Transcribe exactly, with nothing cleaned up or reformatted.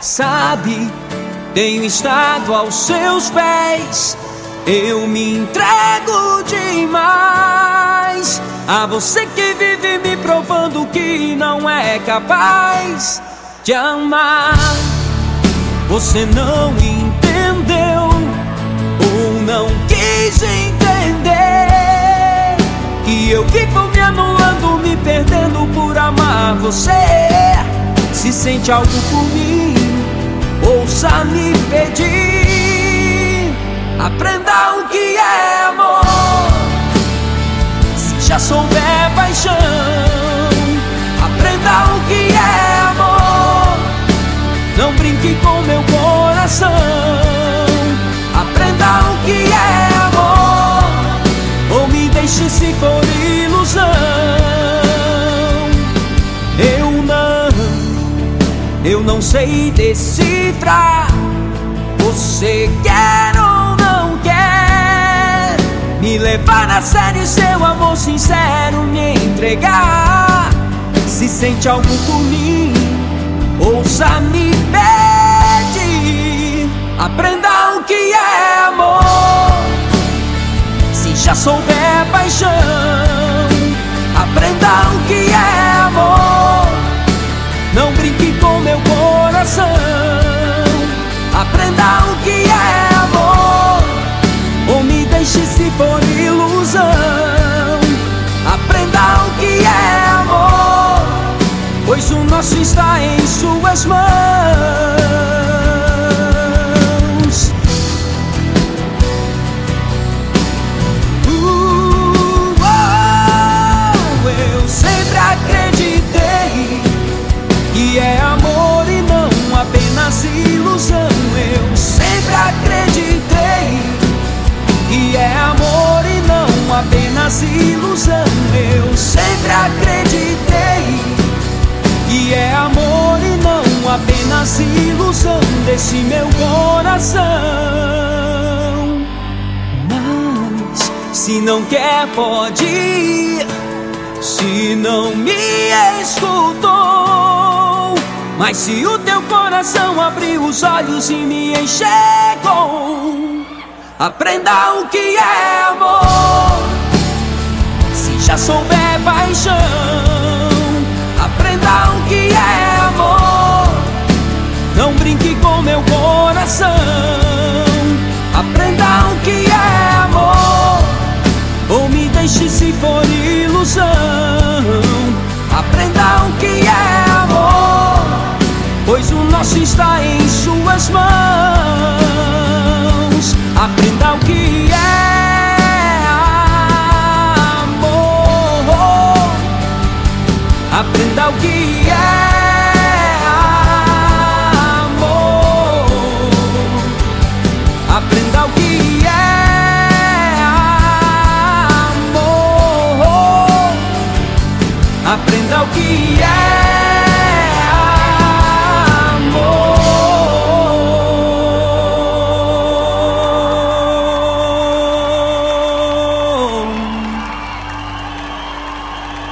Sabe, tenho estado aos seus pés. Eu me entrego demais a você que vive me provando que não é capaz de amar. Você não entendeu ou não quis entender que eu vivo me anulando, me perdendo por amar você. Se sente algo por mim, ouça me pedir. Aprenda o que é amor, se já souber paixão. Aprenda o que é amor, não brinque com meu coração. Aprenda o que é amor, ou me deixe se for ilusão. Eu não, eu não sei decifrar. Você quer ou não quer me levar a sério, seu amor sincero me entregar. Se sente algo por mim, ouça me pedir. Aprenda o que é amor, se já souber paixão. Aprenda o que é amor, não brinque com meu coração. Aprenda o que é amor, ou me deixe se for ilusão. Aprenda o que é amor, pois o nosso está em suas mãos. Uh, oh, eu sempre acreditei que é amor e não apenas ilusão. Eu sempre acreditei que é amor e não apenas ilusão. Eu sempre acreditei que é amor e não apenas ilusão desse meu coração. Mas se não quer pode ir, se não me escutou. Mas se o teu coração abriu os olhos e me enxergou, aprenda o que é amor, se já souber paixão. Aprenda o que é amor, não brinque com meu coração. Aprenda o que é amor, ou me deixe se for ilusão. Aprenda o que é amor, pois o nosso está em suas mãos. Aprenda o que é amor, aprenda o que